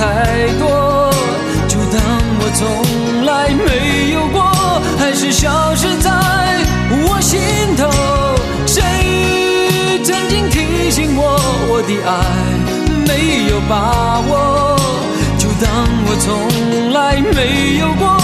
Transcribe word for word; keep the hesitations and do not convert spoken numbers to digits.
太多，就当我从来没有过，还是消失在我心头。谁曾经提醒我，我的爱没有把握，就当我从来没有过，